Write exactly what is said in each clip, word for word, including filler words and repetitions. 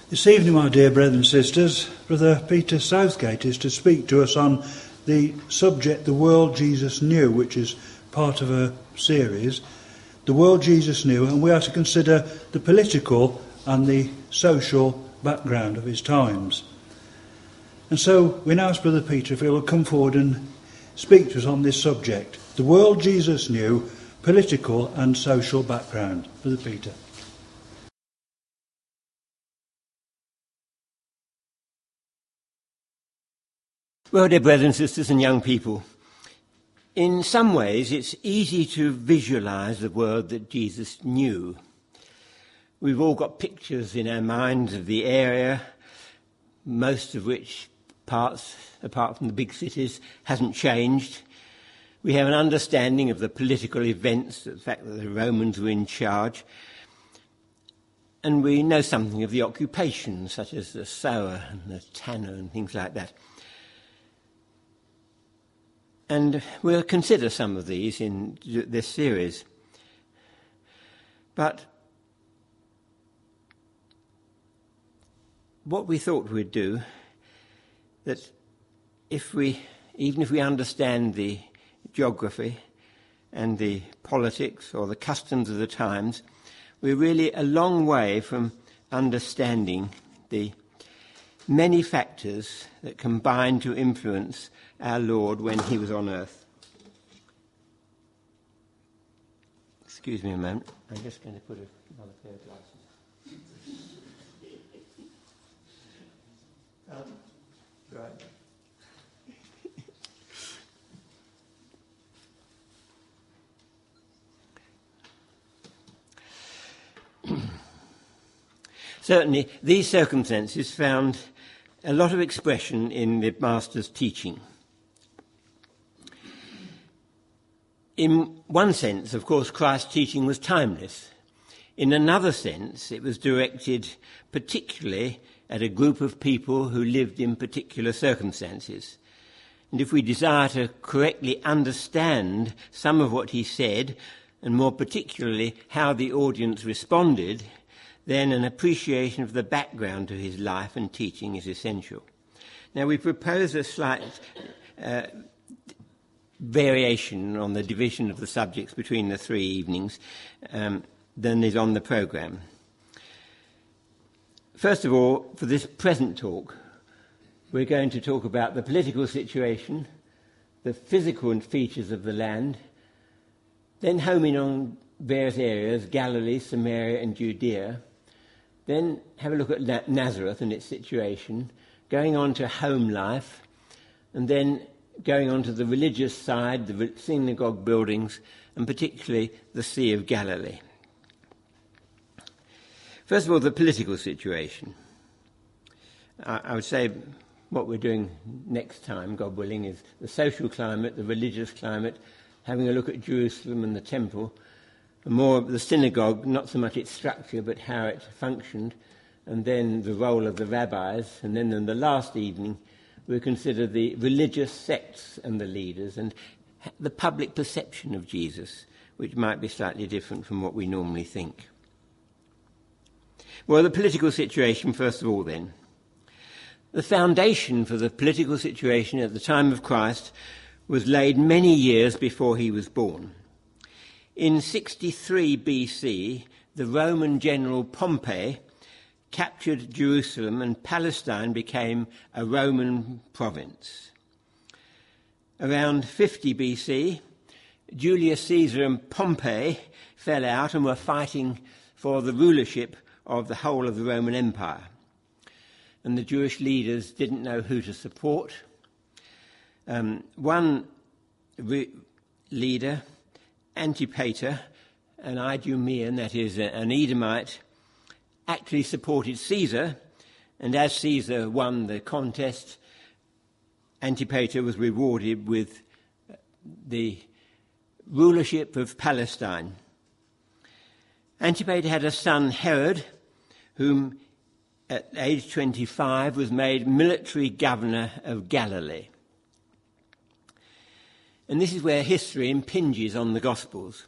This evening, my dear brothers and sisters, Brother Peter Southgate is to speak to us on the subject, The World Jesus Knew, which is part of a series, The World Jesus Knew, and we are to consider the political and the social background of his times. And so we now ask Brother Peter if he will come forward and speak to us on this subject, The World Jesus Knew, political and social background. Brother Peter. Well, dear brothers and sisters and young people, in some ways it's easy to visualise the world that Jesus knew. We've all got pictures in our minds of the area, most of which parts, apart from the big cities, hasn't changed. We have an understanding of the political events, the fact that the Romans were in charge, and we know something of the occupations, such as the sower and the tanner and things like that. And we'll consider some of these in this series. But what we thought we'd do, that if we, even if we understand the geography and the politics or the customs of the times, we're really a long way from understanding the many factors that combine to influence our Lord when he was on earth. Excuse me a moment. I'm just going to put another pair of glasses. um, right. Certainly, these circumstances found a lot of expression in the Master's teaching. In one sense, of course, Christ's teaching was timeless. In another sense, it was directed particularly at a group of people who lived in particular circumstances. And if we desire to correctly understand some of what he said, and more particularly how the audience responded, then an appreciation of the background to his life and teaching is essential. Now, we propose a slight uh, variation on the division of the subjects between the three evenings um, than is on the programme. First of all, for this present talk, we're going to talk about the political situation, the physical features of the land, then homing on various areas, Galilee, Samaria and Judea, then have a look at Nazareth and its situation, going on to home life, and then going on to the religious side, the synagogue buildings, and particularly the Sea of Galilee. First of all, the political situation. I, I would say what we're doing next time, God willing, is the social climate, the religious climate, having a look at Jerusalem and the temple, and more the synagogue, not so much its structure, but how it functioned, and then the role of the rabbis, and then in the last evening, we'll consider the religious sects and the leaders and the public perception of Jesus, which might be slightly different from what we normally think. Well, the political situation, first of all, then. The foundation for the political situation at the time of Christ was laid many years before he was born. In sixty-three B C, the Roman general Pompey captured Jerusalem and Palestine became a Roman province. Around fifty B C, Julius Caesar and Pompey fell out and were fighting for the rulership of the whole of the Roman Empire. And the Jewish leaders didn't know who to support. Um, one re- leader, Antipater, an Idumean, that is an Edomite, actually supported Caesar, and as Caesar won the contest, Antipater was rewarded with the rulership of Palestine. Antipater had a son, Herod, whom at age twenty-five was made military governor of Galilee. And this is where history impinges on the Gospels,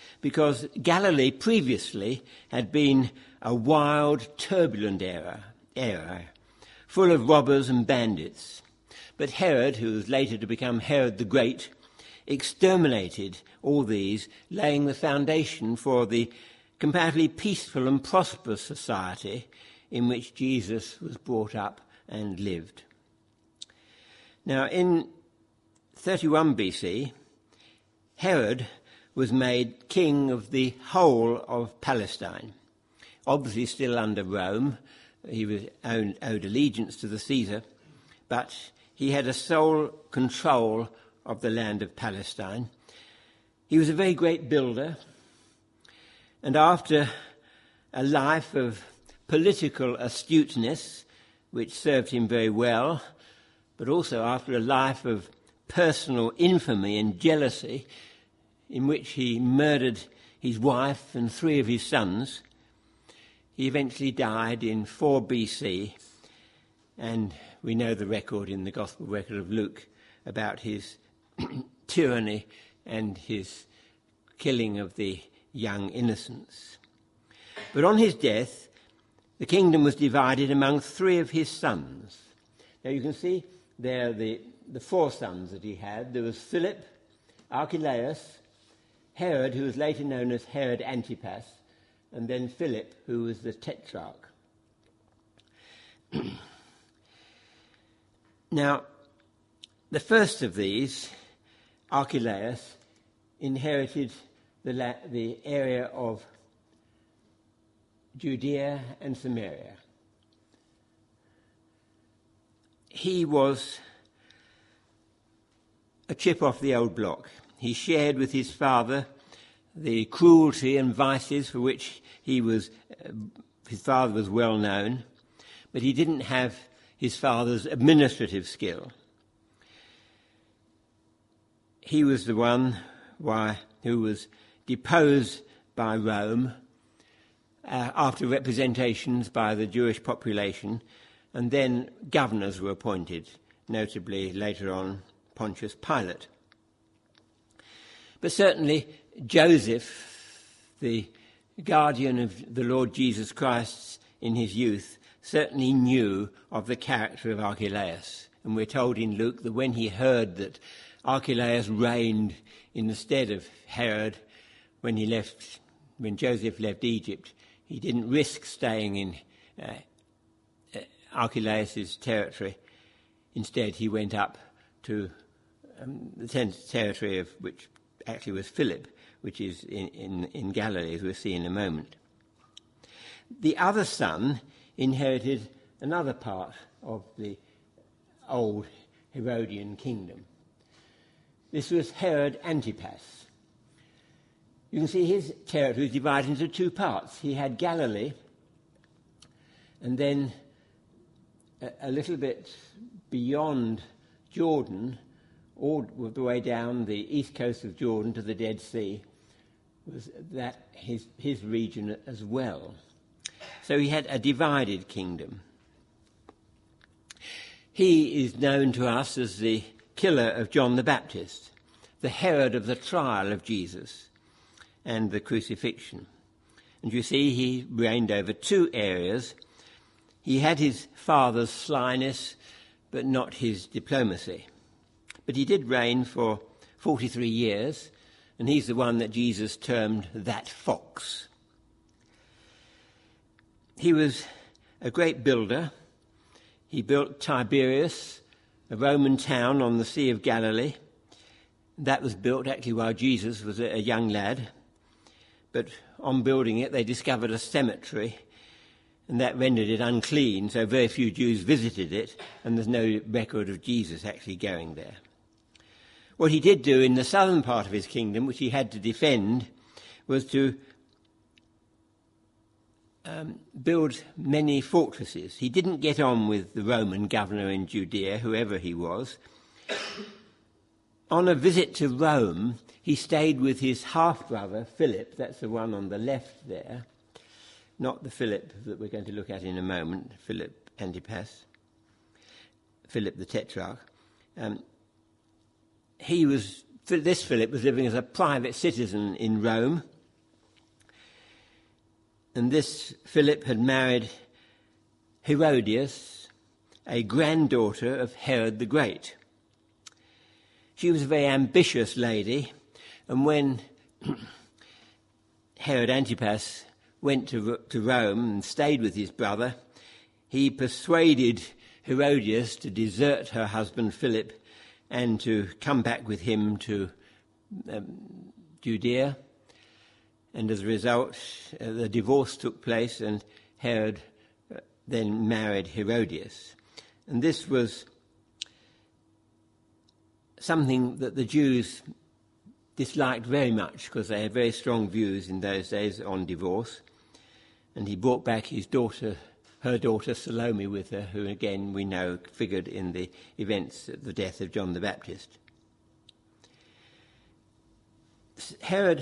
because Galilee previously had been a wild, turbulent era, area, full of robbers and bandits. But Herod, who was later to become Herod the Great, exterminated all these, laying the foundation for the comparatively peaceful and prosperous society in which Jesus was brought up and lived. Now, in thirty-one B C, Herod was made king of the whole of Palestine, obviously still under Rome. He was owed, owed allegiance to the Caesar, but he had a sole control of the land of Palestine. He was a very great builder, and after a life of political astuteness, which served him very well, but also after a life of personal infamy and jealousy, in which he murdered his wife and three of his sons, he eventually died in four B C, and we know the record in the Gospel record of Luke about his tyranny and his killing of the young innocents. But on his death, the kingdom was divided among three of his sons. Now you can see there the, the four sons that he had. There was Philip, Archelaus, Herod, who was later known as Herod Antipas, and then Philip, who was the tetrarch. Now, the first of these, Archelaus, inherited the, la- the area of Judea and Samaria. He was a chip off the old block. He shared with his father the cruelty and vices for which he was, uh, his father was well known, but he didn't have his father's administrative skill. He was the one why, who was deposed by Rome uh, after representations by the Jewish population, and then governors were appointed, notably later on Pontius Pilate. But certainly Joseph, the guardian of the Lord Jesus Christ in his youth, certainly knew of the character of Archelaus. And we're told in Luke that when he heard that Archelaus reigned in the stead of Herod, when he left, when Joseph left Egypt, he didn't risk staying in uh, uh, Archelaus' territory. Instead, he went up to um, the territory of which actually was Philip, which is in, in, in Galilee, as we'll see in a moment. The other son inherited another part of the old Herodian kingdom. This was Herod Antipas. You can see his territory was divided into two parts. He had Galilee, and then a, a little bit beyond Jordan, all the way down the east coast of Jordan to the Dead Sea, was that his, his region as well. So he had a divided kingdom. He is known to us as the killer of John the Baptist, the Herod of the trial of Jesus and the crucifixion. And you see he reigned over two areas. He had his father's slyness, but not his diplomacy. But he did reign for forty-three years, and he's the one that Jesus termed that fox. He was a great builder. He built Tiberias, a Roman town on the Sea of Galilee. That was built actually while Jesus was a young lad. But on building it, they discovered a cemetery, and that rendered it unclean, so very few Jews visited it, and there's no record of Jesus actually going there. What he did do in the southern part of his kingdom, which he had to defend, was to um, build many fortresses. He didn't get on with the Roman governor in Judea, whoever he was. On a visit to Rome, he stayed with his half-brother, Philip, that's the one on the left there, not the Philip that we're going to look at in a moment, Philip Antipas, Philip the Tetrarch. Um, he was, this Philip was living as a private citizen in Rome, and this Philip had married Herodias, a granddaughter of Herod the Great. She was a very ambitious lady, and when Herod Antipas went to, to Rome and stayed with his brother, he persuaded Herodias to desert her husband Philip and to come back with him to um, Judea. And as a result, uh, the divorce took place, and Herod uh, then married Herodias. And this was something that the Jews disliked very much, because they had very strong views in those days on divorce. And he brought back his daughter, her daughter Salome with her, who again we know figured in the events at the death of John the Baptist. Herod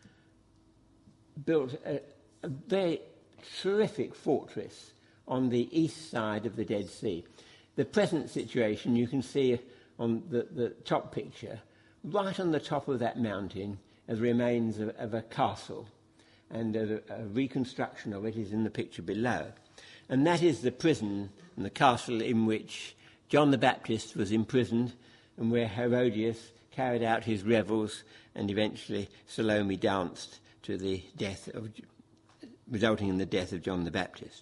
built a, a very terrific fortress on the east side of the Dead Sea. The present situation you can see on the, the top picture, right on the top of that mountain are the remains of, of a castle, and a, a reconstruction of it is in the picture below. And that is the prison and the castle in which John the Baptist was imprisoned, and where Herodias carried out his revels, and eventually Salome danced to the death of, resulting in the death of John the Baptist.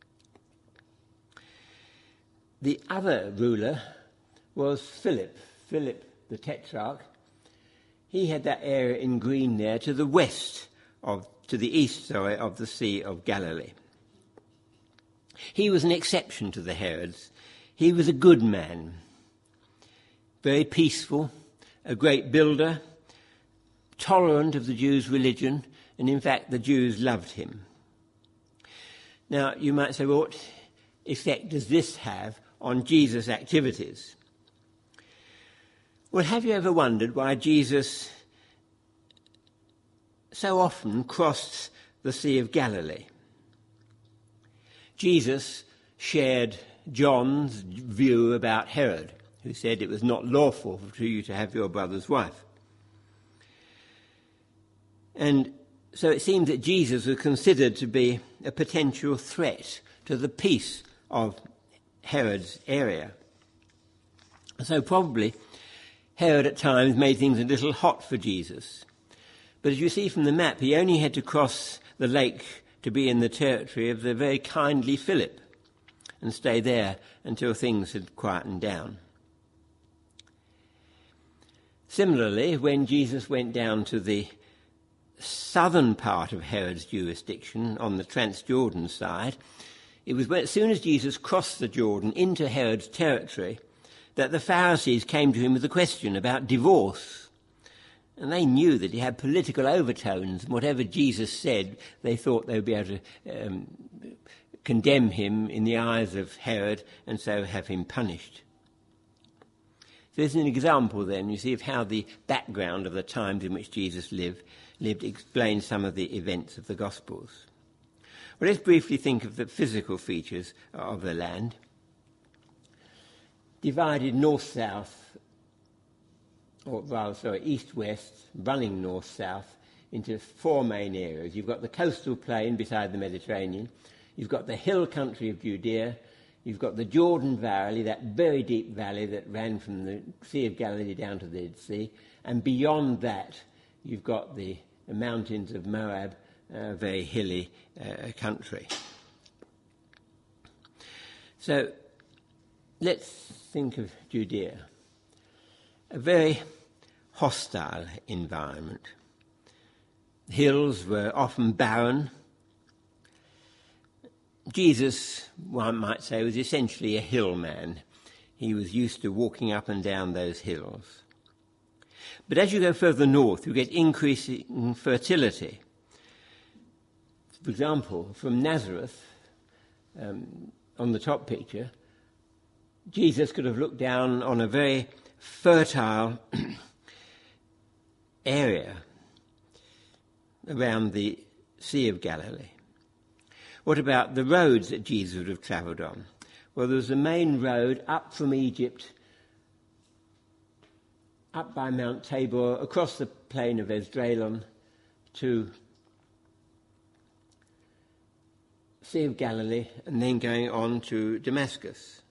The other ruler was Philip, Philip the Tetrarch. He had that area in green there to the west of, to the east, sorry, of the Sea of Galilee. He was an exception to the Herods. He was a good man, very peaceful, a great builder, tolerant of the Jews' religion, and in fact the Jews loved him. Now you might say, well, what effect does this have on Jesus' activities? Well, have you ever wondered why Jesus so often crossed the Sea of Galilee? Jesus shared John's view about Herod, who said it was not lawful for you to have your brother's wife. And so it seems that Jesus was considered to be a potential threat to the peace of Herod's area. So probably Herod at times made things a little hot for Jesus. But as you see from the map, he only had to cross the lake to be in the territory of the very kindly Philip and stay there until things had quietened down. Similarly, when Jesus went down to the southern part of Herod's jurisdiction on the Transjordan side, it was when, as soon as Jesus crossed the Jordan into Herod's territory, that the Pharisees came to him with a question about divorce. And they knew that he had political overtones, and whatever Jesus said, they thought they would be able to um, condemn him in the eyes of Herod, and so have him punished. So there's an example then, you see, of how the background of the times in which Jesus lived, lived explains some of the events of the Gospels. Well, let's briefly think of the physical features of the land. Divided north-south, or rather, sorry, east-west, running north-south, into four main areas. You've got the coastal plain beside the Mediterranean, you've got the hill country of Judea, you've got the Jordan Valley, that very deep valley that ran from the Sea of Galilee down to the Dead Sea, and beyond that you've got the, the mountains of Moab, a very hilly uh, country. So let's think of Judea. A very hostile environment. Hills were often barren. Jesus, one might say, was essentially a hill man. He was used to walking up and down those hills. But as you go further north, you get increasing fertility. For example, from Nazareth, um, on the top picture, Jesus could have looked down on a very fertile area around the Sea of Galilee. What about the roads that Jesus would have travelled on? Well, there was a main road up from Egypt, up by Mount Tabor, across the plain of Esdraelon to Sea of Galilee and then going on to Damascus.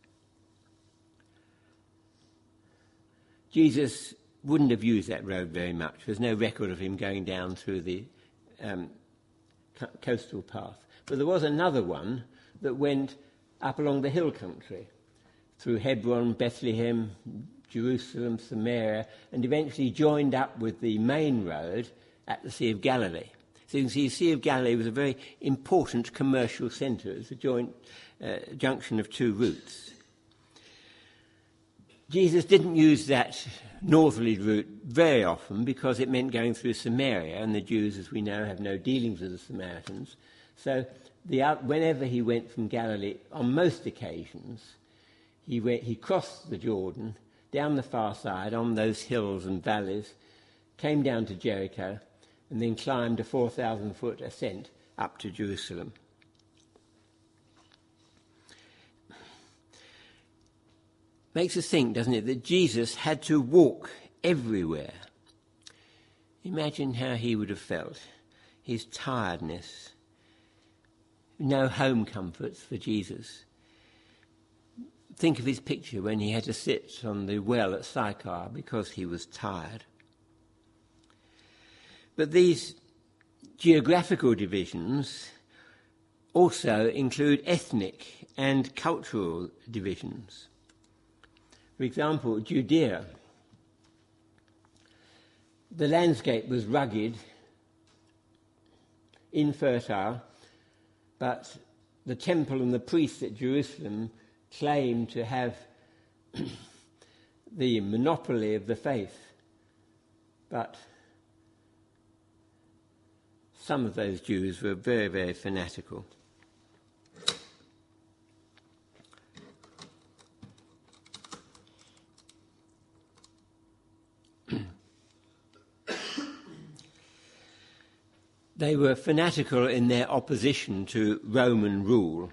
Jesus wouldn't have used that road very much. There's no record of him going down through the um, co- coastal path. But there was another one that went up along the hill country, through Hebron, Bethlehem, Jerusalem, Samaria, and eventually joined up with the main road at the Sea of Galilee. So you can see the Sea of Galilee was a very important commercial centre. It was a joint uh, junction of two routes. Jesus didn't use that northerly route very often because it meant going through Samaria, and the Jews, as we know, have no dealings with the Samaritans. So the, whenever he went from Galilee, on most occasions, he, went, he crossed the Jordan, down the far side, on those hills and valleys, came down to Jericho, and then climbed a four thousand foot ascent up to Jerusalem. Makes us think, doesn't it, that Jesus had to walk everywhere. Imagine how he would have felt, his tiredness. No home comforts for Jesus. Think of his picture when he had to sit on the well at Sychar because he was tired. But these geographical divisions also include ethnic and cultural divisions. For example, Judea. The landscape was rugged, infertile, but the temple and the priests at Jerusalem claimed to have the monopoly of the faith. But some of those Jews were very, very fanatical. They were fanatical in their opposition to Roman rule.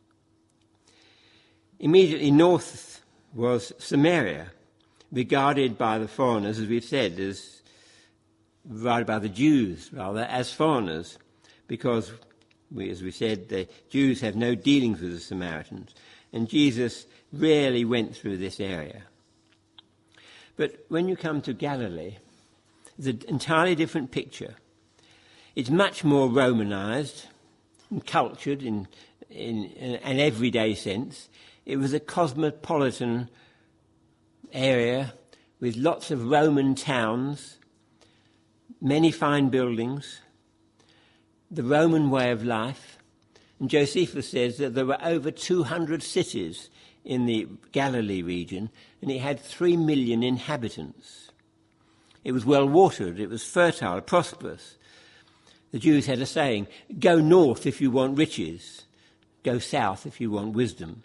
Immediately north was Samaria, regarded by the foreigners, as we've said, as regarded by the Jews, rather, as foreigners, because, we, as we said, the Jews have no dealings with the Samaritans, and Jesus rarely went through this area. But when you come to Galilee, it's an entirely different picture. It's much more Romanized and cultured in, in, in an everyday sense. It was a cosmopolitan area with lots of Roman towns, many fine buildings, the Roman way of life. And Josephus says that there were over two hundred cities in the Galilee region, and it had three million inhabitants. It was well watered, it was fertile, prosperous. The Jews had a saying, go north if you want riches, go south if you want wisdom.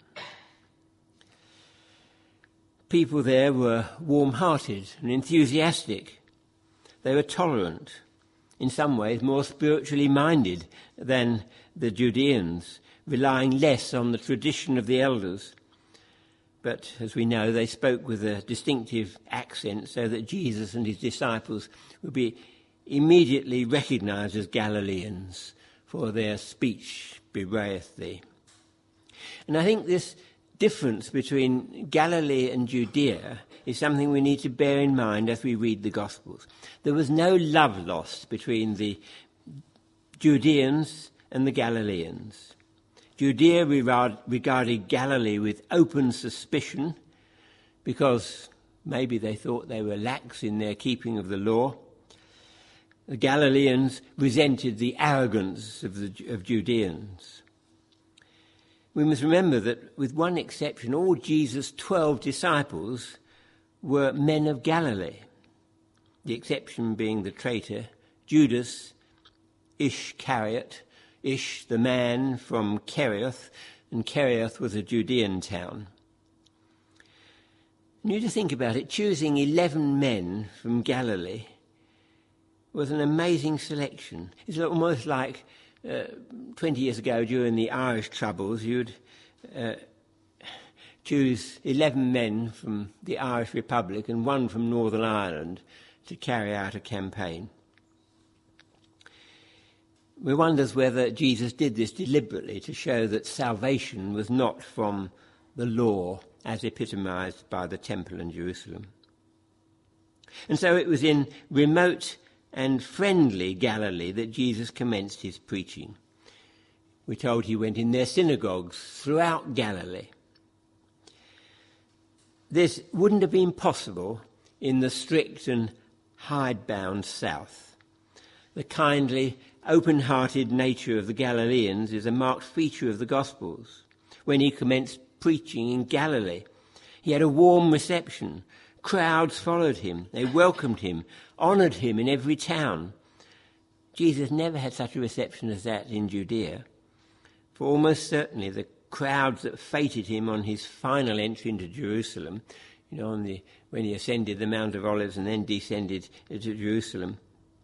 People there were warm-hearted and enthusiastic. They were tolerant, in some ways more spiritually minded than the Judeans, relying less on the tradition of the elders. But, as we know, they spoke with a distinctive accent so that Jesus and his disciples would be immediately recognised as Galileans, for their speech bewrayeth thee. And I think this difference between Galilee and Judea is something we need to bear in mind as we read the Gospels. There was no love lost between the Judeans and the Galileans. Judea regarded Galilee with open suspicion because maybe they thought they were lax in their keeping of the law. The Galileans resented the arrogance of the of Judeans. We must remember that, with one exception, all Jesus' twelve disciples were men of Galilee, the exception being the traitor, Judas Iscariot, Ish, the man from Kerioth, and Kerioth was a Judean town. And you to think about it, choosing eleven men from Galilee was an amazing selection. It's almost like uh, twenty years ago during the Irish Troubles, you'd uh, choose eleven men from the Irish Republic and one from Northern Ireland to carry out a campaign. we wonder whether Jesus did this deliberately to show that salvation was not from the law as epitomized by the temple in Jerusalem. And so it was in remote and friendly Galilee that Jesus commenced his preaching. We're told he went in their synagogues throughout Galilee. This wouldn't have been possible in the strict and hidebound south. The kindly, open-hearted nature of the Galileans is a marked feature of the Gospels. When he commenced preaching in Galilee, he had a warm reception. Crowds followed him. They welcomed him, honoured him in every town. Jesus never had such a reception as that in Judea. For almost certainly the crowds that feted him on his final entry into Jerusalem, you know, on the, when he ascended the Mount of Olives and then descended to Jerusalem,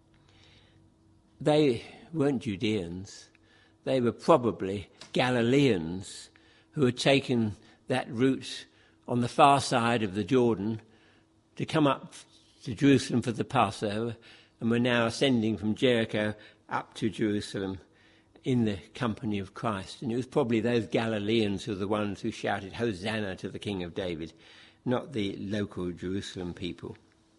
they weren't Judeans. They were probably Galileans who had taken that route on the far side of the Jordan to come up to Jerusalem for the Passover, and were now ascending from Jericho up to Jerusalem in the company of Christ. And it was probably those Galileans who were the ones who shouted, "Hosanna to the King of David," not the local Jerusalem people.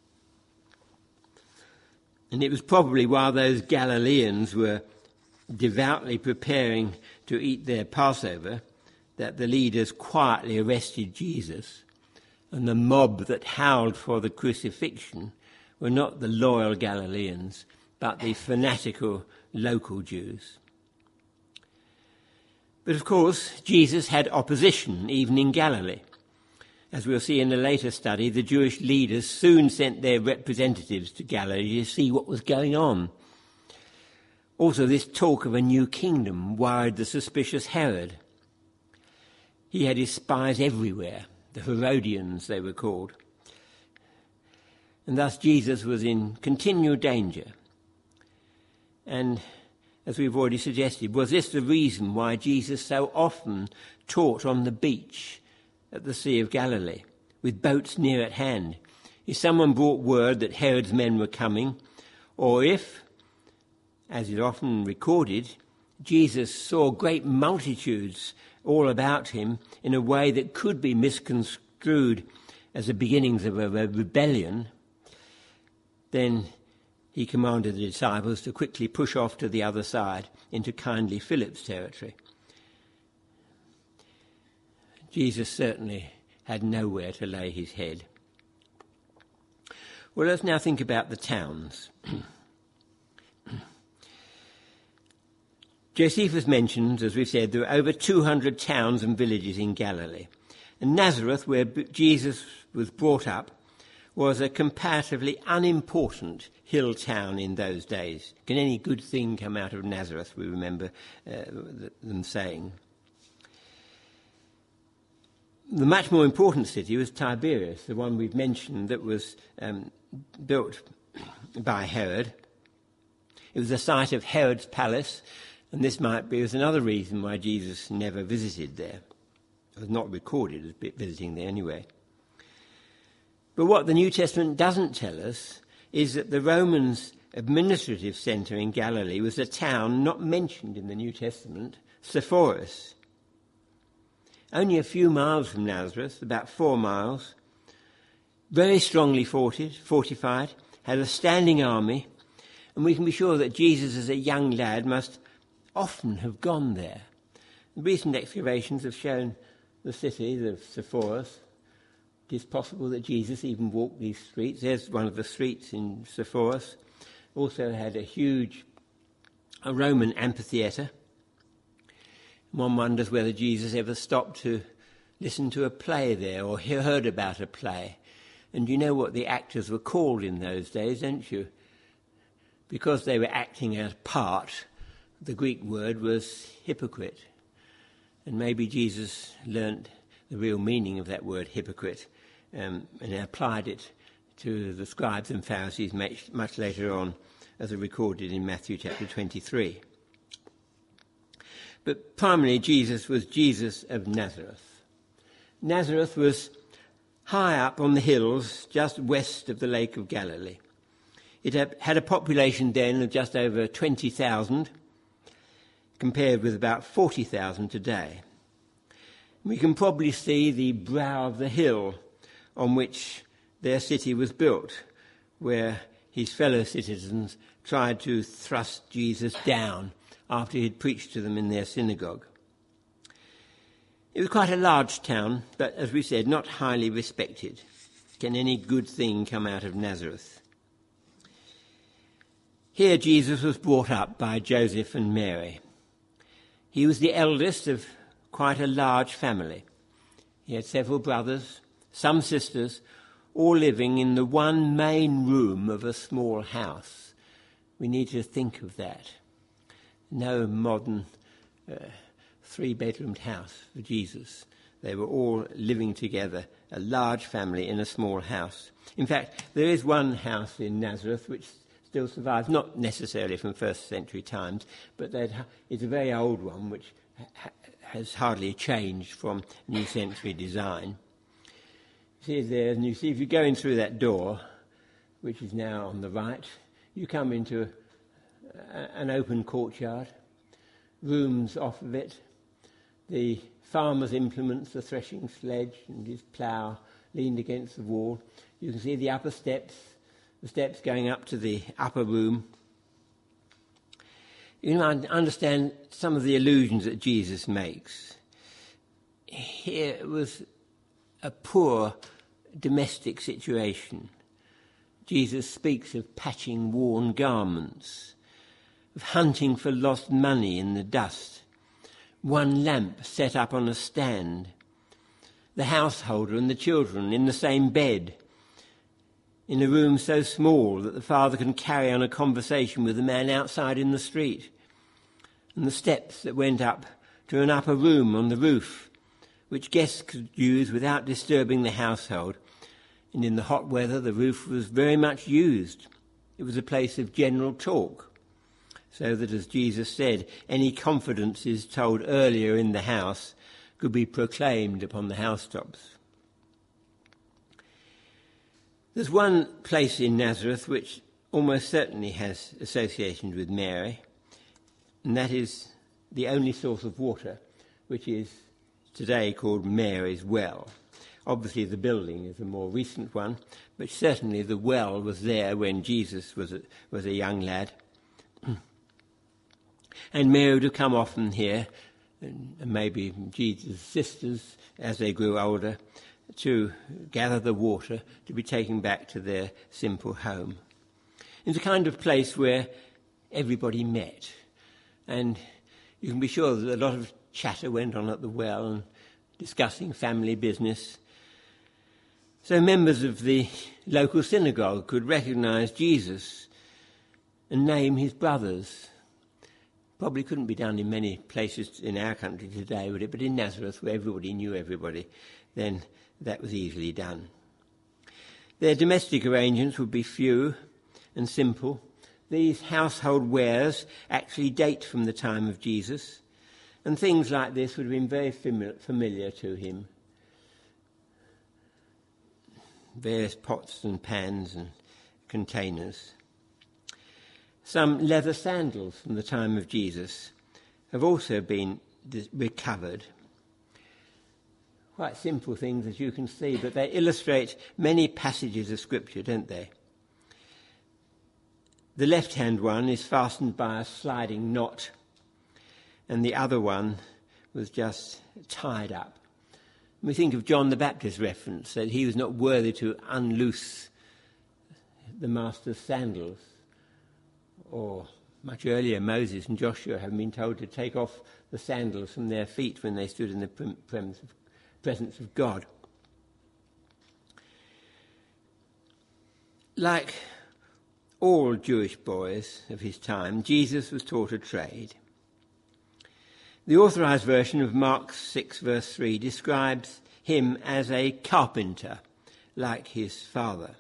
And it was probably while those Galileans were devoutly preparing to eat their Passover that the leaders quietly arrested Jesus, and the mob that howled for the crucifixion were not the loyal Galileans, but the fanatical local Jews. But of course, Jesus had opposition even in Galilee. As we'll see in a later study, the Jewish leaders soon sent their representatives to Galilee to see what was going on. Also, this talk of a new kingdom worried the suspicious Herod. He had his spies everywhere, the Herodians they were called. And thus Jesus was in continual danger. And as we've already suggested, was this the reason why Jesus so often taught on the beach at the Sea of Galilee, with boats near at hand? If someone brought word that Herod's men were coming, or if, as is often recorded, Jesus saw great multitudes all about him in a way that could be misconstrued as the beginnings of a rebellion, then he commanded the disciples to quickly push off to the other side into kindly Philip's territory. Jesus certainly had nowhere to lay his head. Well, let's now think about the towns. Josephus mentions, as we've said, there were over two hundred towns and villages in Galilee. And Nazareth, where Jesus was brought up, was a comparatively unimportant hill town in those days. Can any good thing come out of Nazareth, we remember uh, them saying. The much more important city was Tiberias, the one we've mentioned that was um, built by Herod. It was the site of Herod's palace, and this might be was another reason why Jesus never visited there. It was not recorded as visiting there anyway. But what the New Testament doesn't tell us is that the Romans' administrative centre in Galilee was a town not mentioned in the New Testament, Sepphoris. Only a few miles from Nazareth, about four miles, very strongly fortified, fortified, had a standing army, and we can be sure that Jesus as a young lad must often have gone there. Recent excavations have shown the city of Sepphoris. It is possible that Jesus even walked these streets. There's one of the streets in Sepphoris. Also had a huge a Roman amphitheatre. One wonders whether Jesus ever stopped to listen to a play there or heard about a play. And you know what the actors were called in those days, don't you? Because they were acting a part, the Greek word was hypocrite. And maybe Jesus learnt the real meaning of that word hypocrite um, and applied it to the scribes and Pharisees much, much later on, as recorded in Matthew chapter twenty-three. But primarily Jesus was Jesus of Nazareth. Nazareth was high up on the hills just west of the Lake of Galilee. It had a population then of just over twenty thousand, compared with about forty thousand today. We can probably see the brow of the hill on which their city was built, where his fellow citizens tried to thrust Jesus down after he had preached to them in their synagogue. It was quite a large town, but as we said, not highly respected. Can any good thing come out of Nazareth? Here Jesus was brought up by Joseph and Mary. He was the eldest of quite a large family. He had several brothers, some sisters, all living in the one main room of a small house. We need to think of that. No modern uh, three-bedroomed house for Jesus. They were all living together, a large family in a small house. In fact, there is one house in Nazareth which still survives, not necessarily from first century times, but it's a very old one which ha- has hardly changed from new century design. See there, and you see if you go in through that door, which is now on the right, you come into a, an open courtyard, rooms off of it, the farmer's implements, the threshing sledge and his plough leaned against the wall. You can see the upper steps, the steps going up to the upper room. You can understand some of the allusions that Jesus makes. Here was a poor domestic situation. Jesus speaks of patching worn garments, of hunting for lost money in the dust, one lamp set up on a stand, the householder and the children in the same bed, in a room so small that the father can carry on a conversation with the man outside in the street, and the steps that went up to an upper room on the roof, which guests could use without disturbing the household. And in the hot weather, the roof was very much used. It was a place of general talk, so that, as Jesus said, any confidences told earlier in the house could be proclaimed upon the housetops. There's one place in Nazareth which almost certainly has associations with Mary, and that is the only source of water, which is today called Mary's Well. Obviously the building is a more recent one, but certainly the well was there when Jesus was a, was a young lad. And Mary would have come often here, and maybe Jesus' sisters, as they grew older, to gather the water to be taken back to their simple home. It's a kind of place where everybody met, and you can be sure that a lot of chatter went on at the well and discussing family business. So members of the local synagogue could recognise Jesus and name his brothers. Probably couldn't be done in many places in our country today, would it? But in Nazareth, where everybody knew everybody, then that was easily done. Their domestic arrangements would be few and simple. These household wares actually date from the time of Jesus, and things like this would have been very familiar to him. Various pots and pans and containers. Some leather sandals from the time of Jesus have also been recovered. Quite simple things, as you can see, but they illustrate many passages of Scripture, don't they? The left-hand one is fastened by a sliding knot, and the other one was just tied up. We think of John the Baptist reference, that he was not worthy to unloose the master's sandals. Or much earlier, Moses and Joshua have been told to take off the sandals from their feet when they stood in the presence of God. Like all Jewish boys of his time, Jesus was taught a trade. The authorised version of Mark six verse three describes him as a carpenter, like his father.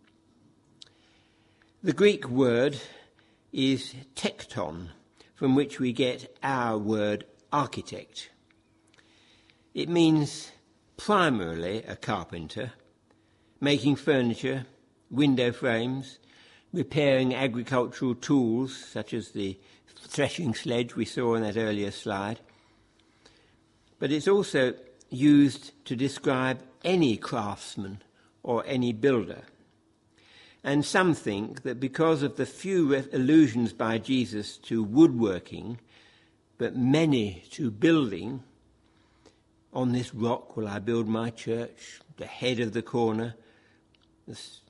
The Greek word is tekton, from which we get our word architect. It means primarily a carpenter, making furniture, window frames, repairing agricultural tools, such as the threshing sledge we saw in that earlier slide. But it's also used to describe any craftsman or any builder. And some think that because of the few allusions by Jesus to woodworking, but many to building, on this rock will I build my church, the head of the corner. This,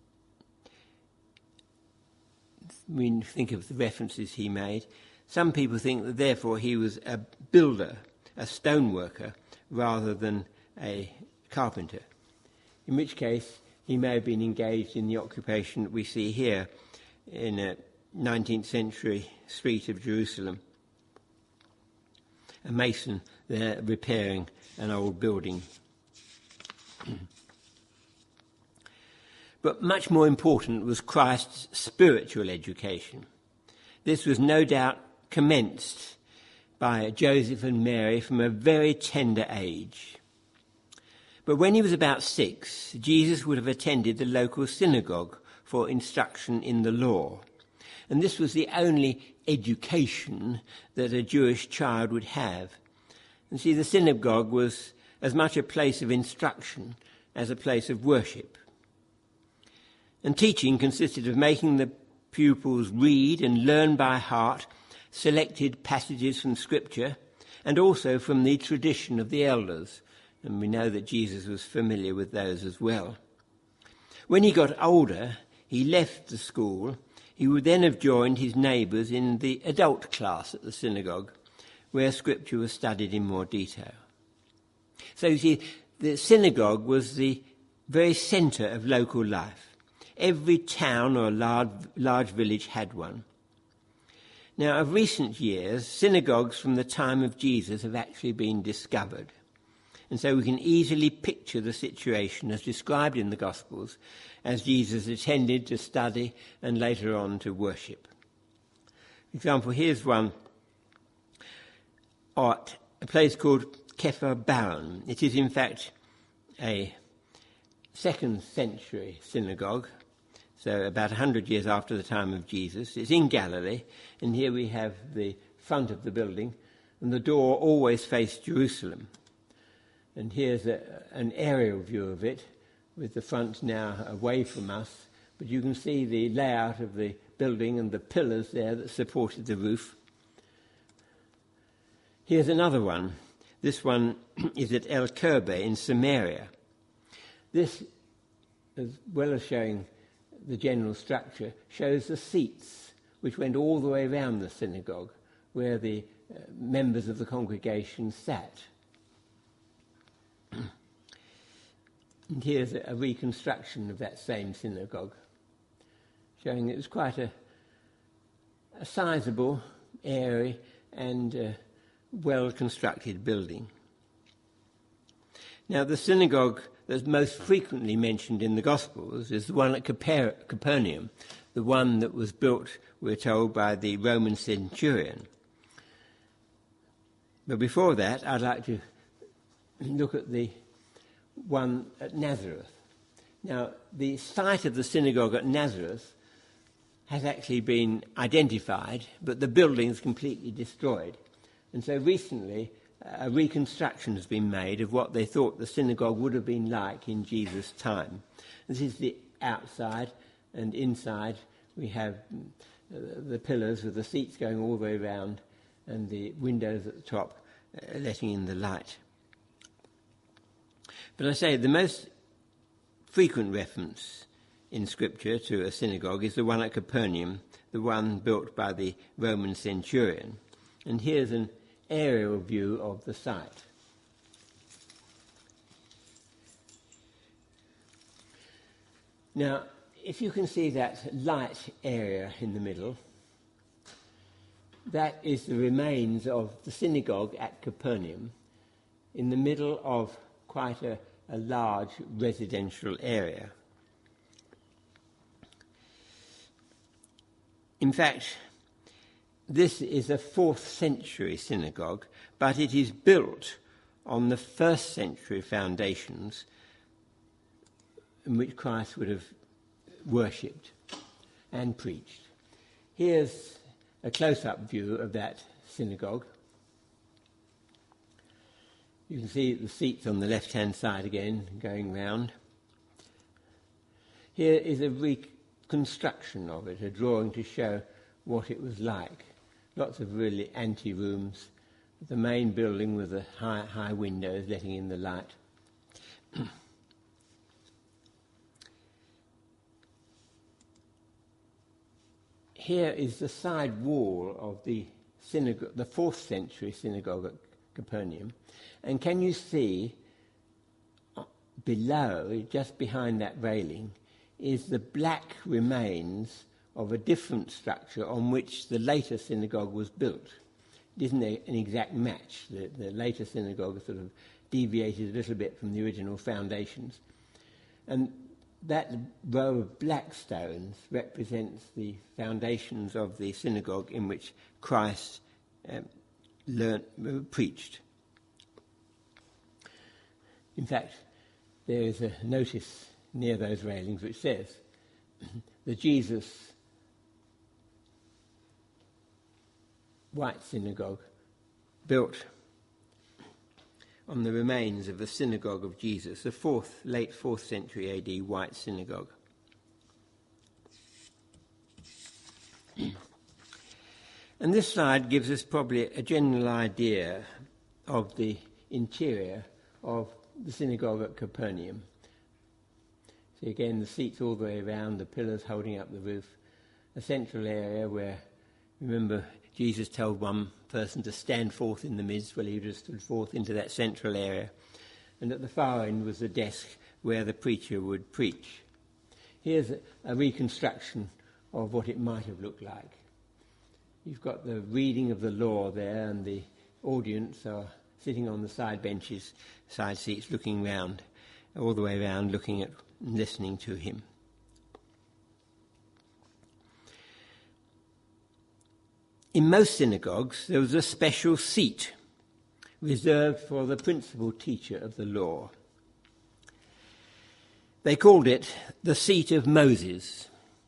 we think of the references he made. Some people think that therefore he was a builder, a stoneworker, rather than a carpenter, in which case he may have been engaged in the occupation that we see here in a nineteenth century street of Jerusalem. A mason there repairing an old building. But much more important was Christ's spiritual education. This was no doubt commenced by Joseph and Mary from a very tender age. But when he was about six, Jesus would have attended the local synagogue for instruction in the law. And this was the only education that a Jewish child would have. And see, the synagogue was as much a place of instruction as a place of worship. And teaching consisted of making the pupils read and learn by heart selected passages from Scripture and also from the tradition of the elders. And we know that Jesus was familiar with those as well. When he got older, he left the school. He would then have joined his neighbours in the adult class at the synagogue, where Scripture was studied in more detail. So you see, the synagogue was the very centre of local life. Every town or large, large village had one. Now, of recent years, synagogues from the time of Jesus have actually been discovered. And so we can easily picture the situation as described in the Gospels as Jesus attended to study and later on to worship. For example, here's one at a place called Kepha Baron. It is in fact a second century synagogue, so about one hundred years after the time of Jesus. It's in Galilee, and here we have the front of the building, and the door always faced Jerusalem. And here's a, an aerial view of it, with the front now away from us, but you can see the layout of the building and the pillars there that supported the roof. Here's another one. This one is at El Kerbe in Samaria. This, as well as showing the general structure, shows the seats which went all the way around the synagogue, where the uh, members of the congregation sat. And here's a, a reconstruction of that same synagogue, showing it was quite a, a sizable, airy, and uh, well-constructed building. Now, the synagogue that's most frequently mentioned in the Gospels is the one at Caper- Capernaum, the one that was built, we're told, by the Roman centurion. But before that, I'd like to look at the one at Nazareth. Now, the site of the synagogue at Nazareth has actually been identified, but the building is completely destroyed. And so recently, a reconstruction has been made of what they thought the synagogue would have been like in Jesus' time. This is the outside, and inside we have the pillars with the seats going all the way around and the windows at the top uh, letting in the light. But I say the most frequent reference in Scripture to a synagogue is the one at Capernaum, the one built by the Roman centurion. And here's an aerial view of the site. Now, if you can see that light area in the middle, that is the remains of the synagogue at Capernaum in the middle of quite a, a large residential area. In fact, this is a fourth century synagogue, but it is built on the first century foundations in which Christ would have worshipped. and preached. Here's a close-up view of that synagogue. You can see the seats on the left-hand side again, going round. Here is a reconstruction of it, a drawing to show what it was like. Lots of really ante-rooms. The main building with the high, high windows letting in the light. Here is the side wall of the synagogue, the fourth century synagogue at Capernaum. And can you see below, just behind that railing, is the black remains of a different structure on which the later synagogue was built. It isn't a, an exact match. The, the later synagogue sort of deviated a little bit from the original foundations. And that row of black stones represents the foundations of the synagogue in which Christ um, learnt, uh, preached. In fact, there is a notice near those railings which says the Jesus white synagogue built on the remains of the synagogue of Jesus, the fourth, late fourth century A D white synagogue. And this slide gives us probably a general idea of the interior of the synagogue at Capernaum. See again the seats all the way around, the pillars holding up the roof, a central area where, remember, Jesus told one person to stand forth in the midst. Well, he just stood forth into that central area. And at the far end was the desk where the preacher would preach. Here's a, a reconstruction of what it might have looked like. You've got the reading of the law there, and the audience are sitting on the side benches, side seats, looking round, all the way round, looking at and listening to him. In most synagogues, there was a special seat reserved for the principal teacher of the law. They called it the seat of Moses.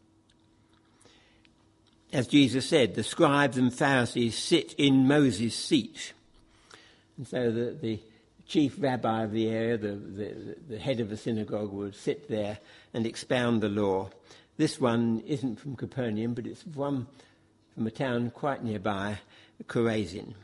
As Jesus said, the scribes and Pharisees sit in Moses' seat. And so the, the chief rabbi of the area, the, the, the head of the synagogue, would sit there and expound the law. This one isn't from Capernaum, but it's one from a town quite nearby, Chorazin.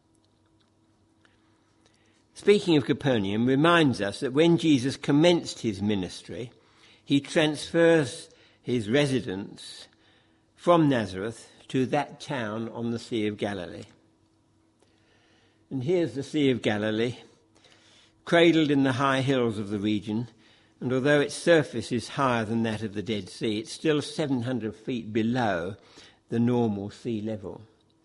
Speaking of Capernaum reminds us that when Jesus commenced his ministry, he transfers his residence from Nazareth to that town on the Sea of Galilee. And here's the Sea of Galilee, cradled in the high hills of the region, and although its surface is higher than that of the Dead Sea, it's still seven hundred feet below the normal sea level.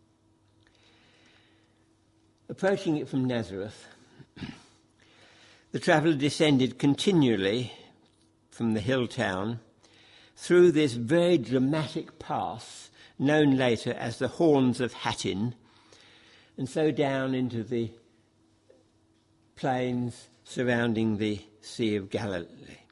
Approaching it from Nazareth, the traveller descended continually from the hill town through this very dramatic pass known later as the Horns of Hattin, and so down into the plains surrounding the Sea of Galilee.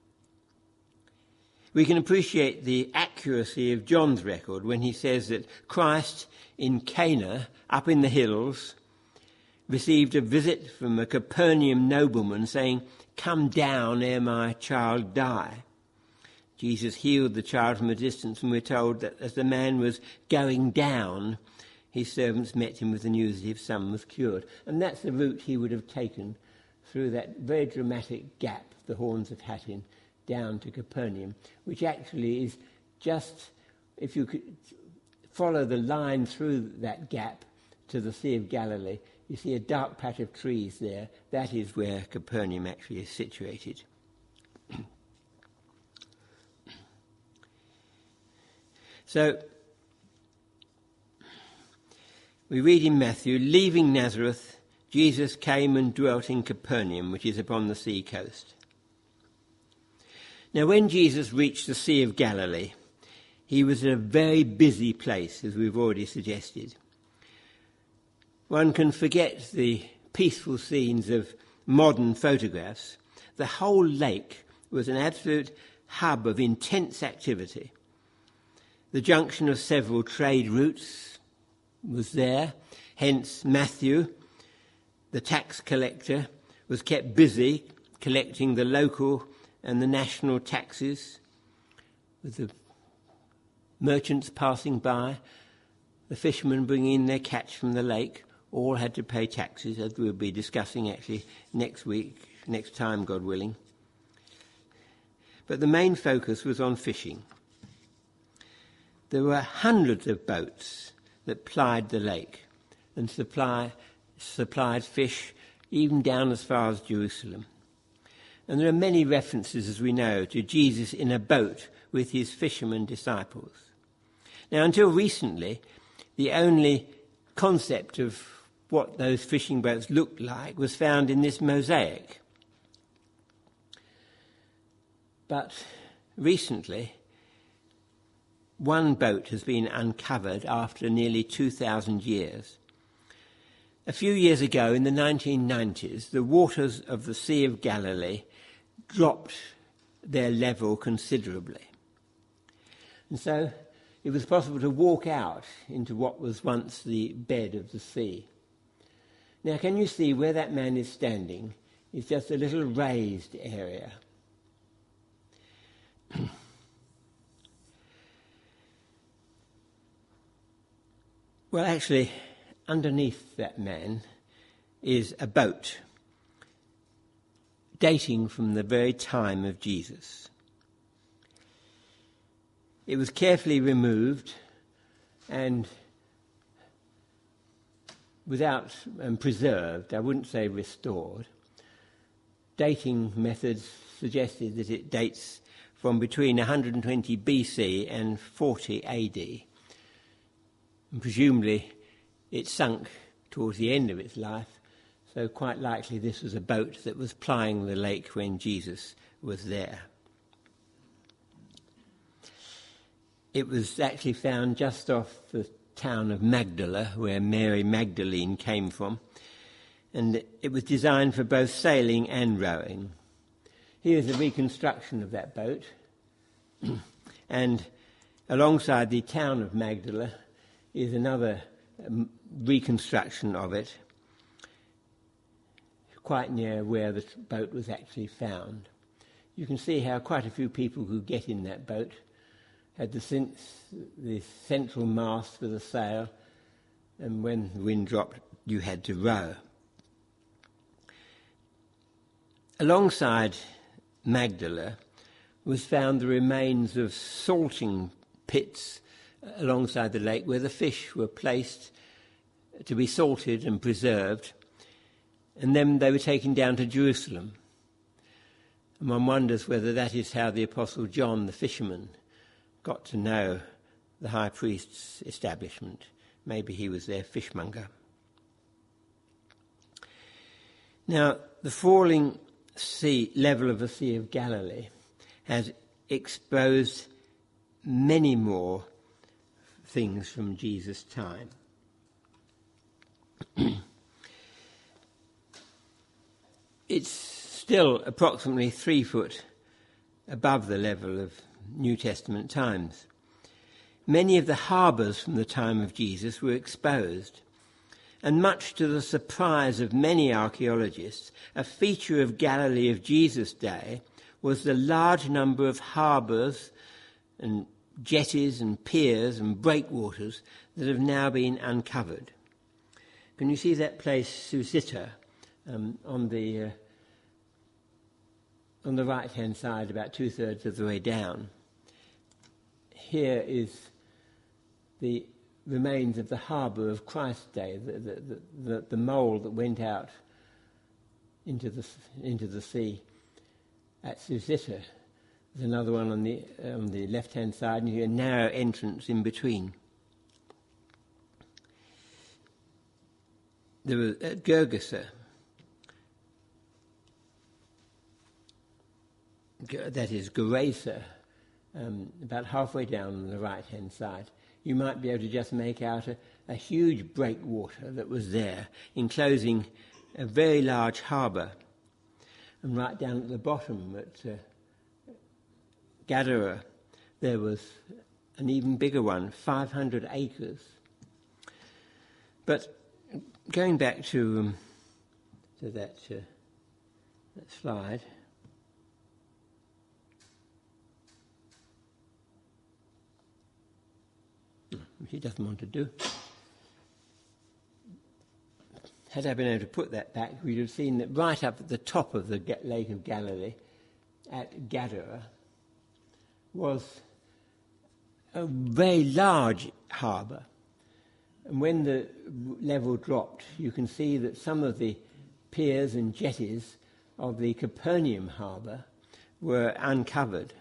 We can appreciate the accuracy of John's record when he says that Christ in Cana, up in the hills, received a visit from a Capernaum nobleman saying, "Come down ere my child die." Jesus healed the child from a distance, and we're told that as the man was going down, his servants met him with the news that his son was cured. And that's the route he would have taken through that very dramatic gap, the Horns of Hattin, down to Capernaum, which actually is just, if you could follow the line through that gap to the Sea of Galilee, you see a dark patch of trees there. That is where Capernaum actually is situated. So, we read in Matthew, leaving Nazareth, Jesus came and dwelt in Capernaum, which is upon the sea coast. Now, when Jesus reached the Sea of Galilee, he was in a very busy place, as we've already suggested. One can forget the peaceful scenes of modern photographs. The whole lake was an absolute hub of intense activity. The junction of several trade routes was there, hence Matthew, the tax collector, was kept busy collecting the local and the national taxes, with the merchants passing by, the fishermen bringing in their catch from the lake. All had to pay taxes, as we'll be discussing actually next week, next time, God willing. But the main focus was on fishing. There were hundreds of boats that plied the lake and supply, supplied fish even down as far as Jerusalem. And there are many references, as we know, to Jesus in a boat with his fishermen disciples. Now, until recently, the only concept of what those fishing boats looked like was found in this mosaic. But recently, one boat has been uncovered after nearly two thousand years. A few years ago, in the nineteen nineties, the waters of the Sea of Galilee dropped their level considerably. And so it was possible to walk out into what was once the bed of the sea. Now, can you see where that man is standing? It's just a little raised area. Well, actually, underneath that man is a boat dating from the very time of Jesus. It was carefully removed and without um, preserved, I wouldn't say restored. Dating methods suggested that it dates from between one hundred twenty B C and forty A D. And presumably it sunk towards the end of its life, so quite likely this was a boat that was plying the lake when Jesus was there. It was actually found just off the town of Magdala, where Mary Magdalene came from, and it was designed for both sailing and rowing. Here's a reconstruction of that boat, and alongside the town of Magdala is another um, reconstruction of it, quite near where the boat was actually found. You can see how quite a few people who get in that boat had the, the central mast with a sail, and when the wind dropped, you had to row. Alongside Magdala was found the remains of salting pits alongside the lake where the fish were placed to be salted and preserved, and then they were taken down to Jerusalem. And one wonders whether that is how the Apostle John, the fisherman, got to know the high priest's establishment. Maybe he was their fishmonger. Now, the falling sea level of the Sea of Galilee has exposed many more things from Jesus' time. It's still approximately three foot above the level of New Testament times. Many of the harbours from the time of Jesus were exposed, and much to the surprise of many archaeologists, a feature of Galilee of Jesus' day was the large number of harbours and jetties and piers and breakwaters that have now been uncovered. Can you see that place, Susita, um, on the uh, on the right-hand side, about two-thirds of the way down? Here is the remains of the harbour of Christ's day, the, the, the, the, the mole that went out into the into the sea at Susita. There's another one on the on the left-hand side, and you have a narrow entrance in between. There was at Gergesa, that is Gerasa, um, about halfway down on the right-hand side. You might be able to just make out a, a huge breakwater that was there, enclosing a very large harbour. And right down at the bottom at uh, Gadara, there was an even bigger one, five hundred acres. But going back to, um, to that, uh, that slide, which he doesn't want to do. Had I been able to put that back, we'd have seen that right up at the top of the Lake of Galilee, at Gadara, was a very large harbour. And when the level dropped, you can see that some of the piers and jetties of the Capernaum harbour were uncovered.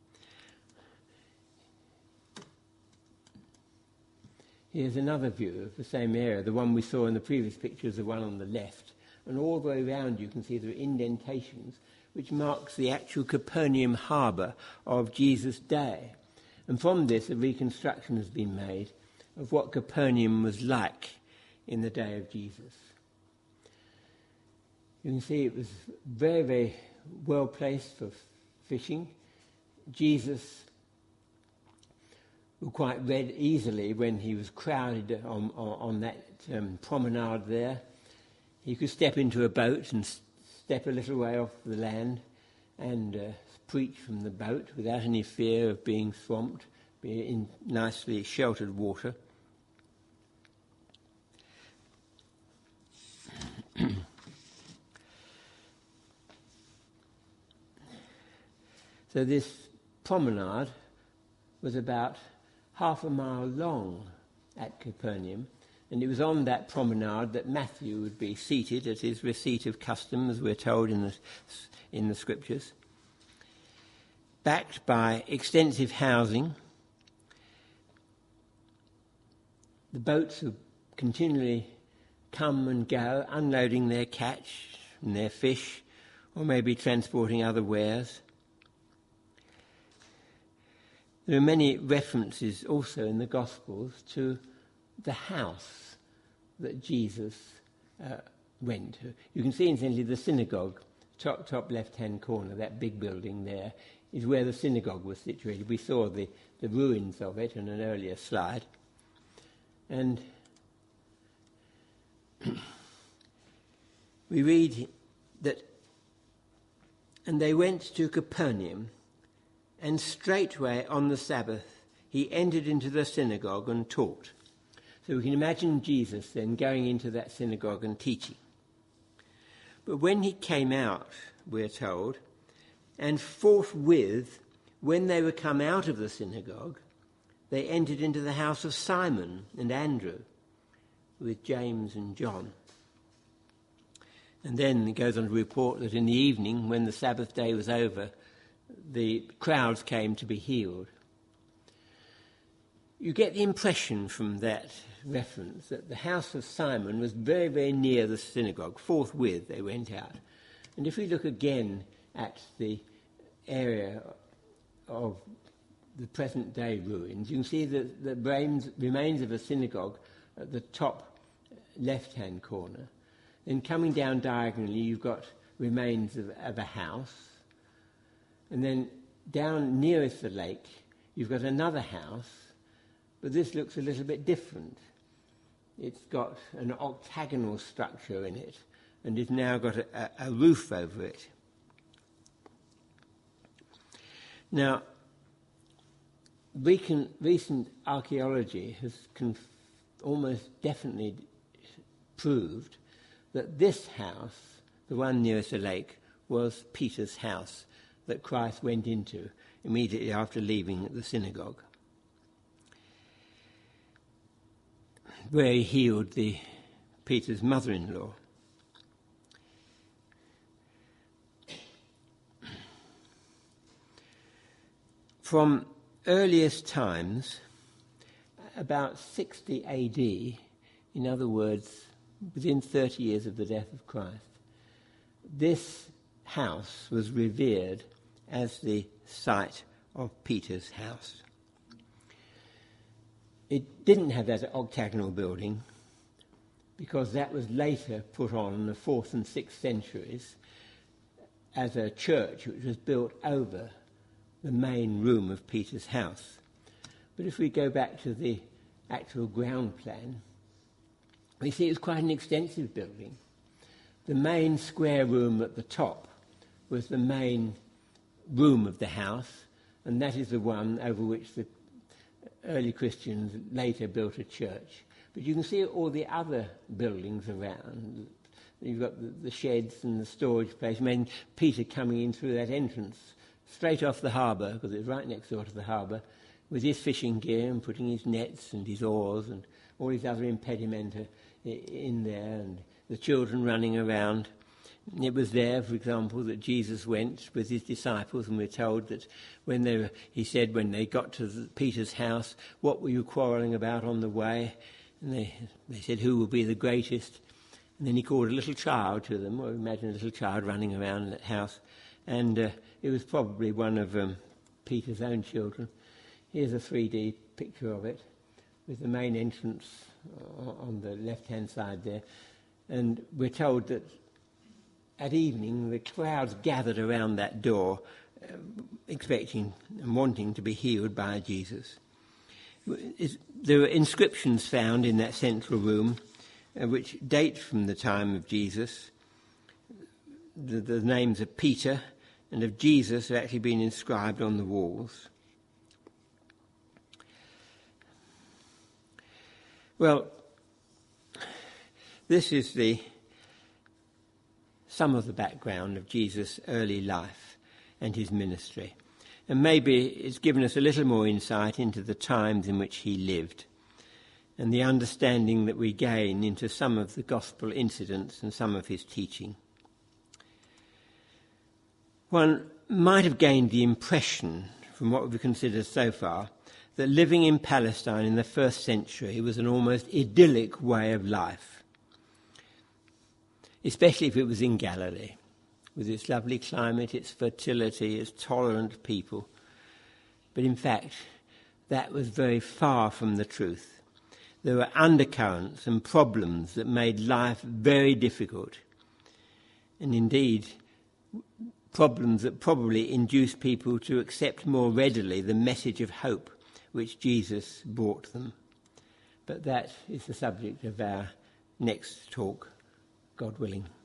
Here's another view of the same area. The one we saw in the previous picture is the one on the left. And all the way around you can see there are indentations which marks the actual Capernaum harbour of Jesus' day. And from this, a reconstruction has been made of what Capernaum was like in the day of Jesus. You can see it was very, very well placed for fishing. Jesus were quite read easily when he was crowded on, on, on that um, promenade there. He could step into a boat and s- step a little way off the land and uh, preach from the boat without any fear of being swamped, be in nicely sheltered water. So this promenade was about half a mile long at Capernaum, and it was on that promenade that Matthew would be seated at his receipt of custom, as we're told in the, in the scriptures, backed by extensive housing. The boats would continually come and go, unloading their catch and their fish, or maybe transporting other wares. There are many references also in the Gospels to the house that Jesus uh, went to. You can see incidentally the synagogue, top top left-hand corner, that big building there, is where the synagogue was situated. We saw the, the ruins of it in an earlier slide. And we read that, and they went to Capernaum, and straightway on the Sabbath he entered into the synagogue and taught. So we can imagine Jesus then going into that synagogue and teaching. But when he came out, we're told, and forthwith, when they were come out of the synagogue, they entered into the house of Simon and Andrew with James and John. And then it goes on to report that in the evening, when the Sabbath day was over, the crowds came to be healed. You get the impression from that reference that the house of Simon was very, very near the synagogue. Forthwith they went out. And if we look again at the area of the present-day ruins, you can see the, the remains of a synagogue at the top left-hand corner. Then coming down diagonally, you've got remains of, of a house. And then down nearest the lake, you've got another house, but this looks a little bit different. It's got an octagonal structure in it, and it's now got a, a roof over it. Now, recent, recent archaeology has conf- almost definitely proved that this house, the one nearest the lake, was Peter's house that Christ went into immediately after leaving the synagogue, where he healed the Peter's mother-in-law. From earliest times, about sixty A D, in other words, within thirty years of the death of Christ, this house was revered as the site of Peter's house. It didn't have that octagonal building because that was later put on in the fourth and sixth centuries as a church which was built over the main room of Peter's house. But if we go back to the actual ground plan, we see it's quite an extensive building. The main square room at the top was the main room of the house, and that is the one over which the early Christians later built a church. But you can see all the other buildings around. You've got the, the sheds and the storage place. I mean, Peter coming in through that entrance, straight off the harbour, because it's right next door to the harbour, with his fishing gear and putting his nets and his oars and all his other impedimenta in there, and the children running around. It was there, for example, that Jesus went with his disciples, and we're told that when they were, he said when they got to the, Peter's house, what were you quarrelling about on the way? And they, they said, who will be the greatest? And then he called a little child to them, or imagine a little child running around in that house, and uh, it was probably one of um, Peter's own children. Here's a three D picture of it, with the main entrance on the left-hand side there. And we're told that at evening the crowds gathered around that door, uh, expecting and wanting to be healed by Jesus. It's, there are inscriptions found in that central room uh, which date from the time of Jesus. The, the names of Peter and of Jesus have actually been inscribed on the walls. Well, this is the some of the background of Jesus' early life and his ministry. And maybe it's given us a little more insight into the times in which he lived and the understanding that we gain into some of the gospel incidents and some of his teaching. One might have gained the impression from what we've considered so far that living in Palestine in the first century was an almost idyllic way of life, especially if it was in Galilee, with its lovely climate, its fertility, its tolerant people. But in fact, that was very far from the truth. There were undercurrents and problems that made life very difficult, and indeed problems that probably induced people to accept more readily the message of hope which Jesus brought them. But that is the subject of our next talk, God willing.